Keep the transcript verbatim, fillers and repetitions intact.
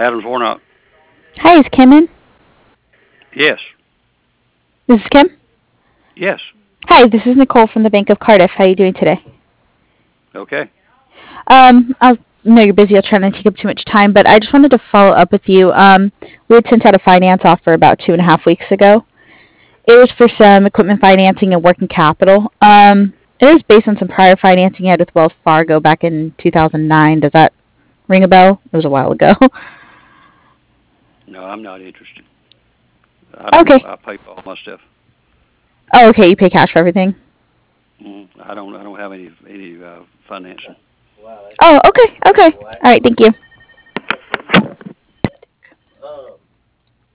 Adams Warnock. Hi, is Kim in? Yes. This is Kim? Yes. Hi, this is Nicole from the Bank of Cardiff. How are you doing today? Okay. Um, I know you're busy. I'll try not to take up too much time, but I just wanted to follow up with you. Um, we had sent out a finance offer about two and a half weeks ago. It was for some equipment financing and working capital. Um, it is based on some prior financing you had with Wells Fargo back in two thousand nine. Does that ring a bell? It was a while ago. No, I'm not interested. I don't. Okay. I pay for all my stuff. Oh, okay. You pay cash for everything? Mm, I don't. I don't have any any uh, financing. Oh, okay. Okay. All right. Thank you.